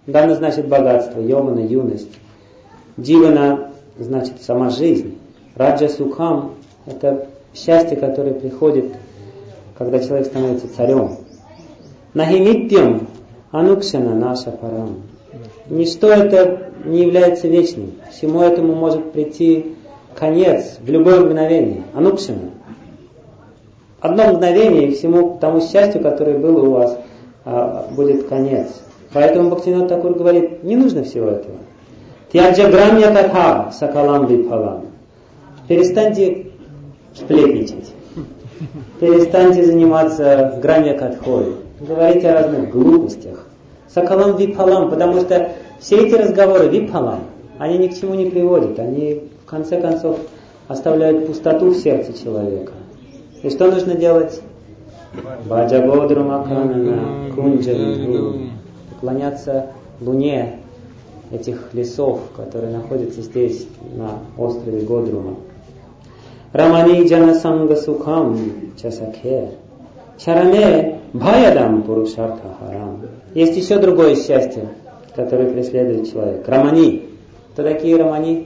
Дана значит богатство, йована юность. Дживана значит сама жизнь. Раджа Сукхам это счастье, которое приходит, когда человек становится царем. Нахимитьям анукшана наша парам. Ничто это не является вечным. Всему этому может прийти конец в любое мгновение. Анукшана. Одно мгновение, и всему тому счастью, которое было у вас, будет конец. Поэтому Бхактивинода Тхакур говорит, не нужно всего этого. Тьяджаграмья катха сакалам випалам. Перестаньте сплетничать. Перестаньте заниматься грамья катхой. Говорите о разных глупостях. Сакалам випалам, потому что все эти разговоры випалам, они ни к чему не приводят. Они в конце концов оставляют пустоту в сердце человека. И что нужно делать? Баджагодру маканана кунджавиду. Поклоняться луне этих лесов, которые находятся здесь, на острове Годрума. Рамани джана санга сукхам часакhe. Чараме бхаядам пурушарта харам. Есть еще другое счастье, которое преследует человек. Рамани. Кто такие рамани?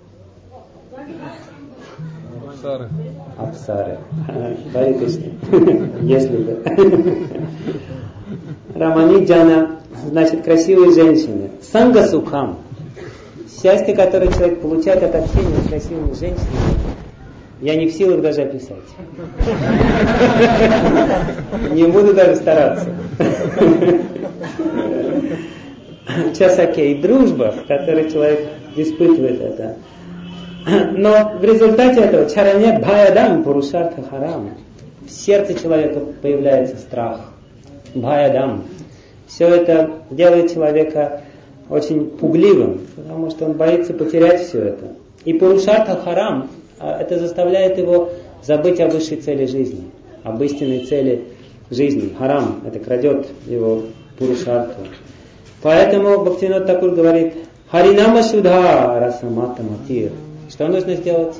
Апсары. Апсары. Парикошни. Если бы. Рамани джана значит красивые женщины. Санга сукхам. Счастье, которое человек получает от общения с красивыми женщинами, я не в силах даже описать. Не буду даже стараться. Часакей, дружба, в которой человек испытывает это. Но в результате этого чаране бхаядам пурушарта харам. В сердце человека появляется страх. Бхаядам. Все это делает человека очень пугливым, потому что он боится потерять все это. И пурушарта харам, это заставляет его забыть о высшей цели жизни, об истинной цели жизни. Харам, это крадет его пурушарту. Поэтому Бхактивинода Тхакур говорит, Харинама Шudha Расамата Матир. Что нужно сделать?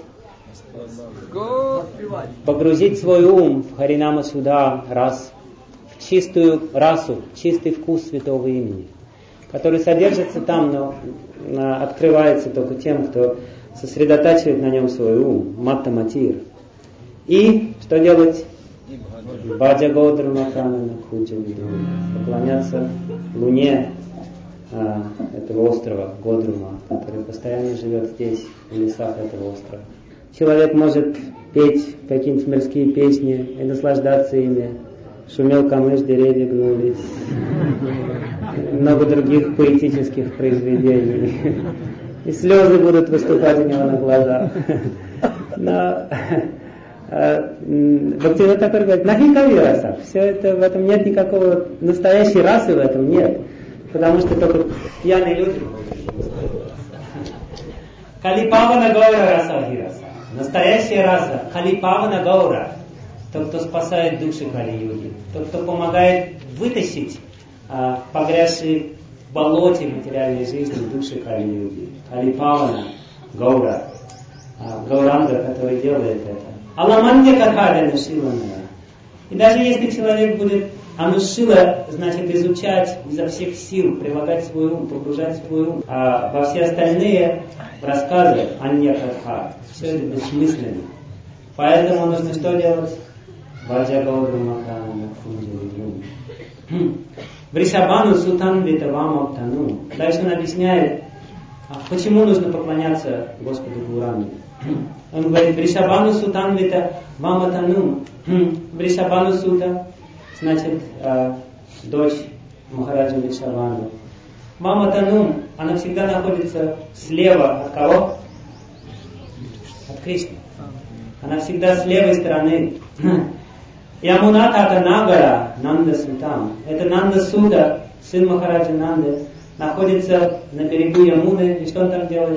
Погрузить свой ум в Харинама Шudha Рас, в чистую расу, чистый вкус святого имени, который содержится там, но открывается только тем, кто сосредотачивает на нем свой ум. Матта Матир. И что делать? Баджа Годра Маканана Куджа Виду. Поклоняться луне этого острова Годрума, который постоянно живет здесь, в лесах этого острова. Человек может петь какие-нибудь мирские песни и наслаждаться ими. Шумел камыш, деревья гнулись. Много других поэтических произведений. И слезы будут выступать у него на глазах. Но Бхактивинода Тхакур говорит, нахи кави раса. Все это, в этом нет никакого настоящей расы, в этом нет. Потому что только пьяные люди. Калипавана гаура раса вираса. Настоящая раса. Калипавана гаура. Тот, кто спасает души Кали-юги. Тот, кто помогает вытащить погрязшие в болоте материальной жизни души Кали-юги. Калипавана гаура. Гауранга, который делает это. Аламанья катхада нушилана. И даже если человек будет анушила, значит изучать изо всех сил, прилагать свой ум, погружать свой ум, а во все остальные рассказы анья катха, все это бессмысленно. Поэтому нужно что делать? Ваджа Гаудра Макана Кунджи. Вришабану Сутан Витавам Аптану. Дальше он объясняет, почему нужно поклоняться Господу Гурами. Он говорит, Вришабану Сутан Витавам Аптану. Вришабану Сута значит дочь Махараджа Вришабану. Мама Танум, она всегда находится слева от кого? От Кришны. Она всегда с левой стороны. Ямуна Тата Нагара Нанда Сутам. Это Нанда Суда, сын Махараджа Нанды, находится на берегу Ямуны. И что он там делает?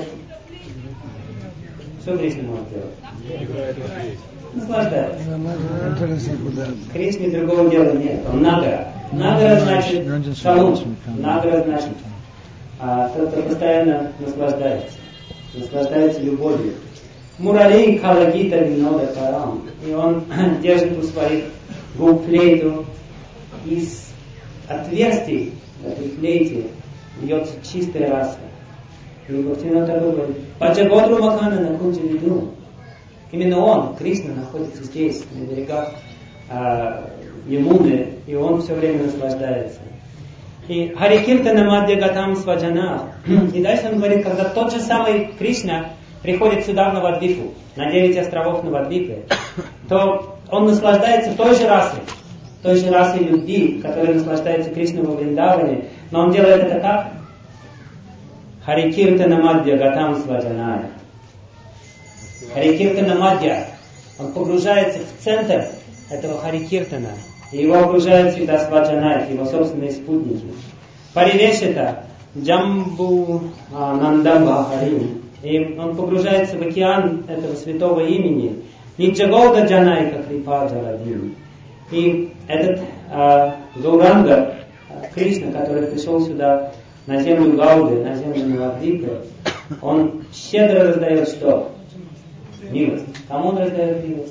Что Кришна может делать? Наслаждается. Кришне другого дела нет. Он Нагара. Нагара значит шалун. Нагара значит тот, кто постоянно наслаждается. Наслаждается любовью. Мурали Калагита Винода Карам. И он держит у своих губ флейту. Из отверстий в этой флейте льется чистая раса. И Бхактивинода Тхакур говорит, Баджагодру Макана на Кунджи Виду. Именно он, Кришна, находится здесь, на берегах Ямуны, и он все время наслаждается. И Хари Киртана Мадья Гатам Сваджана. И дальше он говорит, когда тот же самый Кришна приходит сюда в Навадвипу, на 9 островов Навадвипы, то он наслаждается той же расой любви, которой наслаждается Кришна во Вриндаване, но он делает это как? Хари Киртана Мадья Гатам Сваджаная. Хари Киртана Мадья. Он погружается в центр этого Хари Киртана. И его окружают всегда сваджаная, его собственные спутники. Паривешита Джамбу Нандамба Хари. И он погружается в океан этого святого имени. Ниджаголда Джанайка Крипа Джарадин. И этот Гауранга, Кришна, который пришел сюда на землю Гауды, на землю Навадвипы, он щедро раздает что? Милость. Кому он раздает милость?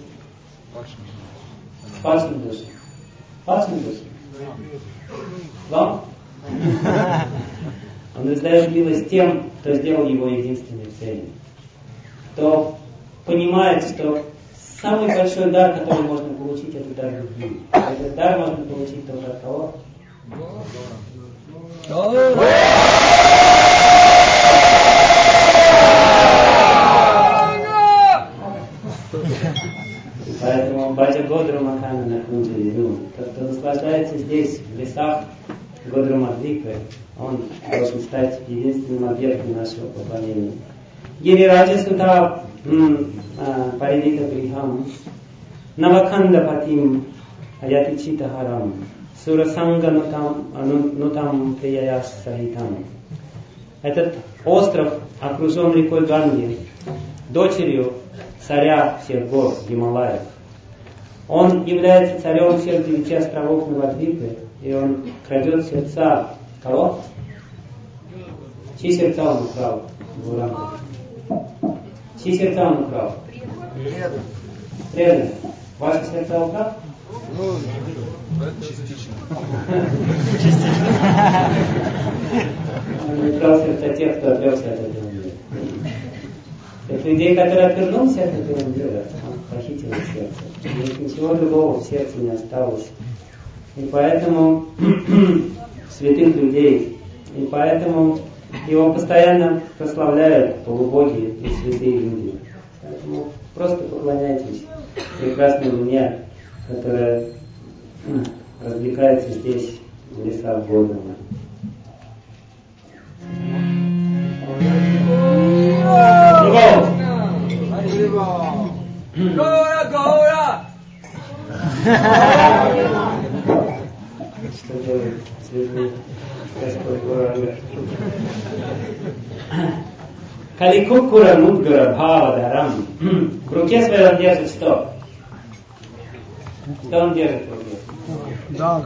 Падшим душам. Падшим душам? Вам? Он раздает милость тем, кто сделал его единственной целью. Кто понимает, что самый большой дар, который можно получить, это дар любви. Этот дар можно получить только от кого? Поэтому Баджа Годру Макана на Кунджи Виду. Тот, кто наслаждается здесь, в лесах Годру Мадвипы, он должен стать единственным объектом нашего поклонения. Гирираджа Сута Паридита Грихам Наваканда Патим Аятичита Харам Сурасанга Нутам Прияяс Сахитам. Этот остров окружен рекой Ганги, дочерью царя всех гор Гималаев. Он является царем всех 9 островов Навадвипы, и он крадет сердца кого? Чьи сердца он украл? Гуранга. Чьи сердца он украл? Преданных. Ваши сердца украл? Частично. Он украл сердца тех, кто отрекся от этого мира. Тех людей, которые отвернулся от этого мира, он похитил их сердце. Ничего другого в сердце не осталось. И поэтому святых людей, и поэтому его постоянно прославляют полубоги и святые люди. Поэтому просто поклоняйтесь прекрасной луне, которая развлекается здесь, в лесах Годана. Гора, гора! Что делает святый Господь Гуранга? Каликукура Мудгара Бхавадарам. В руке своей он держит что? Что он держит в руке? Данг.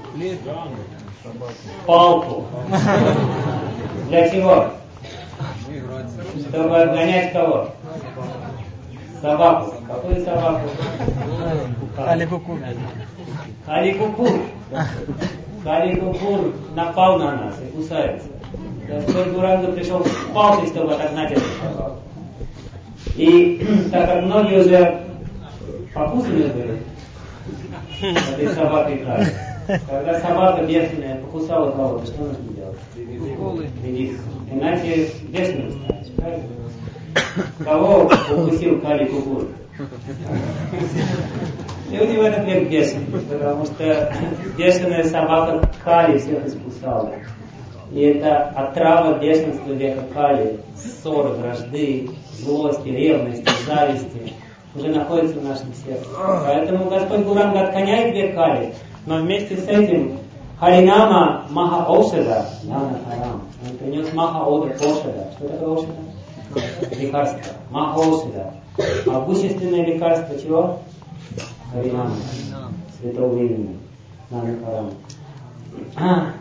Палку. Для чего? Чтобы отгонять кого? Собаку. Какую собаку? Каликуку. Каликукур. Каликукур напал на нас и кусается. Господь Гуранга пришел с палкой, чтобы отогнать эту собаку. И так как многие уже покусаны были этой собакой Кали, когда собака бешеная покусала кого-то, что нужно делать? Беги. Иначе бешеным станешь, правильно? Кого укусил Кали-Кукур? Люди в этот век бешены, потому что бешеная собака Кали всех искусала. И это отрава бешенства века Кали, ссоры, вражды, злости, ревности, зависти уже находится в нашем сердце. Поэтому Господь Гуранга отгоняет век Кали, но вместе с этим Харинама Маха Ошада, Яна Харам, он принес Маха Ошада. Что такое Ошада? Лекарство. Маха Ошада. Могущественное лекарство чего? Харинама. Святого имени. Яна Харам.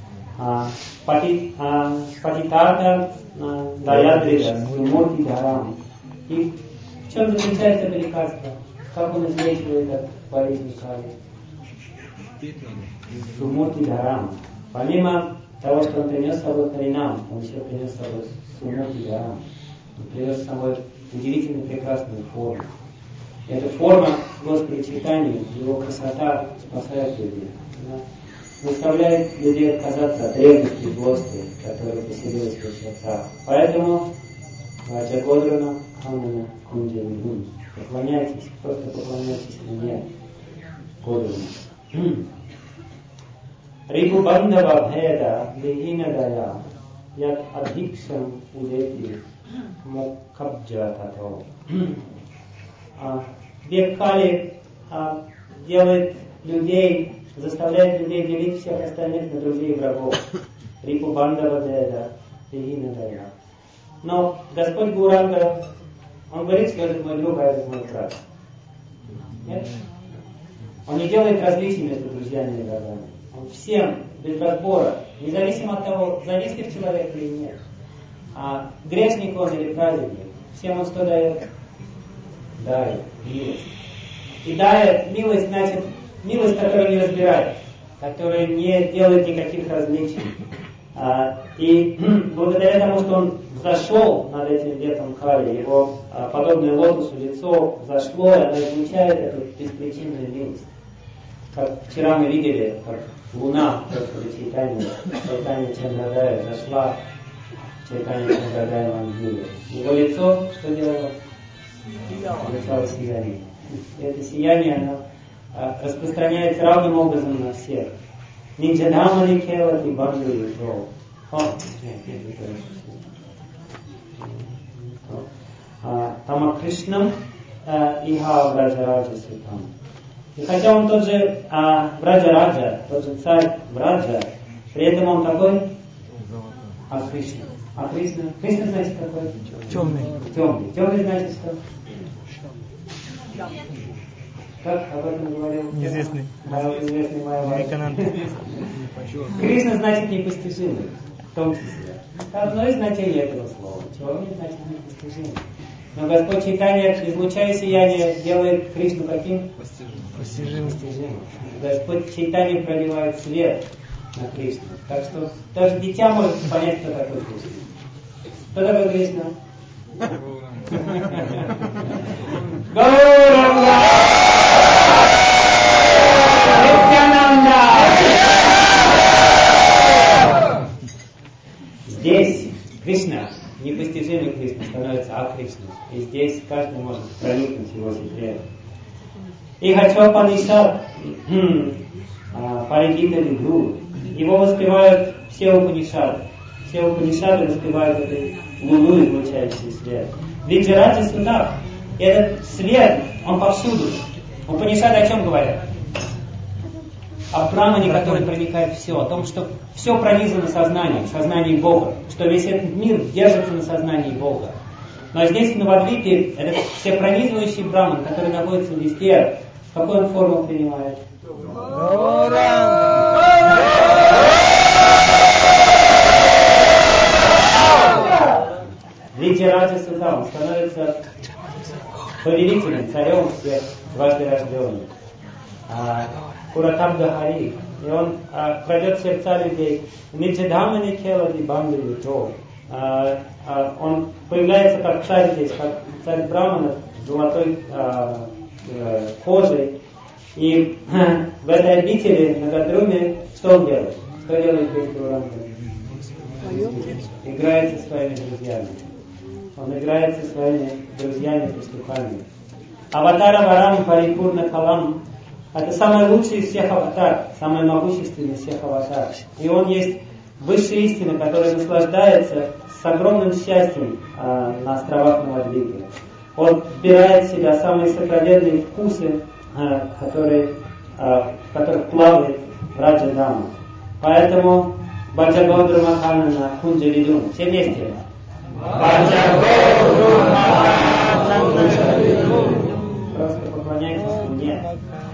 Патитарта Даядрида, Мурти Дхарам. И в чем заключается это лекарство? Как он излечивает от болезни Кали? Сумурти Дхарам. Помимо того, что он принес с собой Харинам, он еще принес с собой Сумати Гарам. Он принес с собой удивительно прекрасную форму. И эта форма Господа Чайтаньи, его красота спасает людей. Она заставляет людей отказаться от ревности и злости, которые поселились в их сердцах. Поэтому Ваджа Годрана Хамана Кунджа Вигун. Поклоняйтесь, просто поклоняйтесь мне, Годрана. Ригу Бандава Бхеда Вихина Дая Яд Адхикшам Удети Мокабджа Тато. Век Кали делает людей, заставляет людей делить всех остальных на друзей и врагов. Ригу Бандава Бхеда Вихина Дая. Но Господь Гауранга, он говорит, что этот мой друг, а этот мой брат. Нет? Он не делает различий между друзьями и врагами. Он всем, без разбора, независимо от того, завистлив человек или нет, грешник он или праведник, всем он что дает? Дает милость. И дает милость, значит, милость, которая не разбирает, которая не делает никаких различий. И благодаря тому, что он взошел над этим ветром Кали, его подобное лотосу лицо взошло, и оно излучает эту беспричинную милость. Как вчера мы видели, как луна Господа Чайтаньи, Чайтанья Чандрадая зашла в Чайтанья Чандрадая Мандире. Его лицо что делало? Излучало сияние. И это сияние, оно распространяется равным образом на всех. Нинджадамани Келати Банду Ютро. Тама Кришнам Иха Враджараджа Сутам. И хотя он тот же Враджараджа, тот же царь Враджа, при этом он какой? Кришна. Кришна значит какой? Темный. Темный значит что? Как об этом говорил? Неизвестный. Известный Майя. Кришна значит непостижимый, в том числе. Это одно из значений этого слова. Черный значит непостижимый. Но Господь Чайтанья, излучая сияние, делает Кришну каким? Постижимым. Господь Чайтанья проливает свет на Кришну. Так что даже дитя может понять, кто такой Кришна. Кто такой Кришна? Гауранга! Здесь Кришна, непостижимый Кришна, становится Кришной. И здесь каждый может проникнуть в его секрет. И Хачвапанишат, Паригита Лигу, его воспевают все Упанишады. Все Упанишады воспевают эту луну, излучающий свет. Виджараджа Суда, этот свет, он повсюду. Упанишады о чем говорят? О Брамане, который проникает в все, о том, что все пронизано сознанием Бога, что весь этот мир держится на сознании Бога. Но здесь в Навадвипе этот всепронизывающий Браман, который находится везде, какую он форму принимает? Виджараджа Суда, он становится повелителем, царем всех дважды рожденных. Куратабда Хари. И он пройдет сердца людей. Ниджадамани Келади Банду Ютро. Он появляется как царь здесь, как царь Брамана с золотой кожей. И в этой обители на Гадруме что он делает? Что делает весь Гауранга? Играет со своими друзьями. Он играет со своими друзьями-пастухами. Аватара Варам Парипурна Калам. Это самый лучший из всех аватар, самый могущественный из всех аватар. И он есть высшая истина, которая наслаждается с огромным счастьем на островах Навадвипы. Он вбирает в себя самые сокровенные вкусы, в которых плавает Раджа-дама. Поэтому Баджагодра Маханана Кунджа Видун. Все вместе. Баджагодра Маханана Кунджа Видун. Просто поклоняйтесь мне.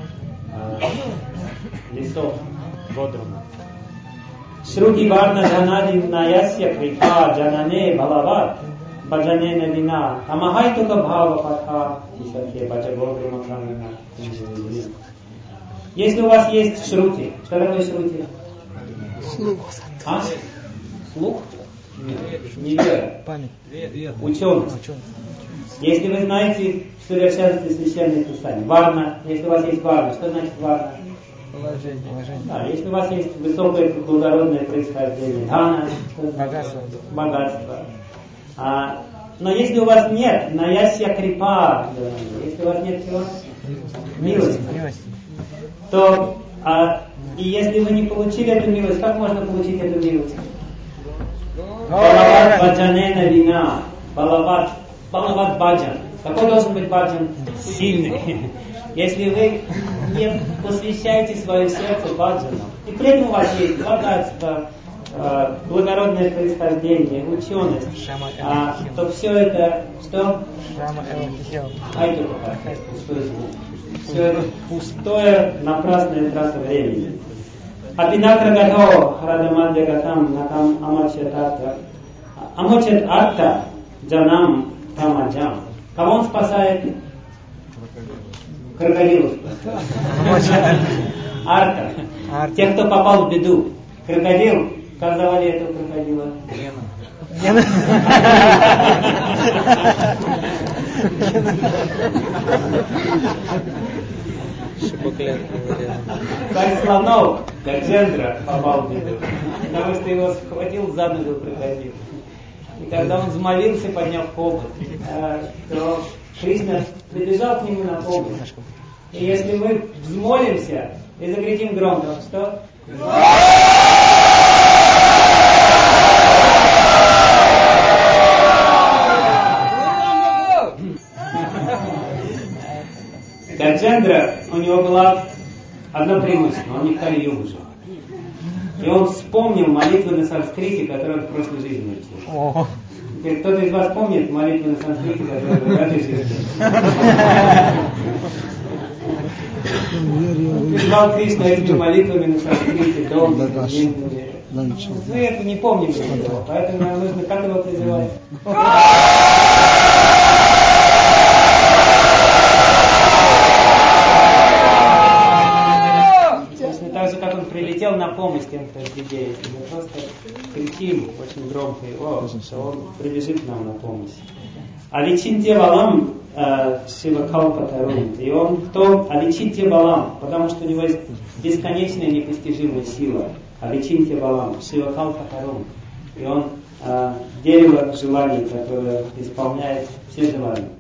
Лесов Бодрума. Шруги Варна Джанади Наясья Крипа Джанане Балават Баджане Навина Амахайтука Бхава Патха Тишаке Баджагодра Маханана. Если у вас есть шрути, что такое шрути? А? Слух? Не вера. Память. Ученость. Если вы знаете совершенство священных писаний, варна, если у вас есть варна, что значит варна? Положение. Да, если у вас есть высокое благородное происхождение, дана, богатство. Но если у вас нет, наясья крипа, если у вас нет чего? Милости. То, и если вы не получили эту милость, как можно получить эту милость? Балават баджанена вина. Балават баджан. Какой должен быть баджан? Сильный. Если вы не посвящаете свое сердце баджану, и при этом у вас есть богатство, благородное происхождение, ученость, то все это что? Все это пустое, напрасная трата времени. Апинакрагато радамадьягатам накам амачет арта джанам тамаджам. Кого он спасает? Крокодилов спасает. Арта. Тех, кто попал в беду. Крокодил. Как звали этого крокодила? Гена. Как слонов, как Джендра попал в беду. Потому что его схватил за ногу крокодил. И когда он взмолился, подняв хобот, то Кришна прибежал к нему на помощь. И если мы взмолимся и закричим громко, что? Гаджендра, у него было одно преимущество, он не в Кали-югу жил. И он вспомнил молитвы на санскрите, которые он в прошлой жизни учил. Теперь кто-то из вас помнит молитвы на санскрите, которые в этой жизни? Он призвал Кришну этими молитвами на санскрите долго. Мы это не помним, поэтому нам нужно как его призывать. Так же, как он прилетел на помощь тем, кто ждет, если мы просто кричим очень громко его, он прибежит к нам на помощь. Авичинтья балам Шивакалпатарум. И он кто? Авичинтья балам, потому что у него есть бесконечная непостижимая сила. Авичинтья балам Шивакалпатарум. И он дерево желаний, которое исполняет все желания.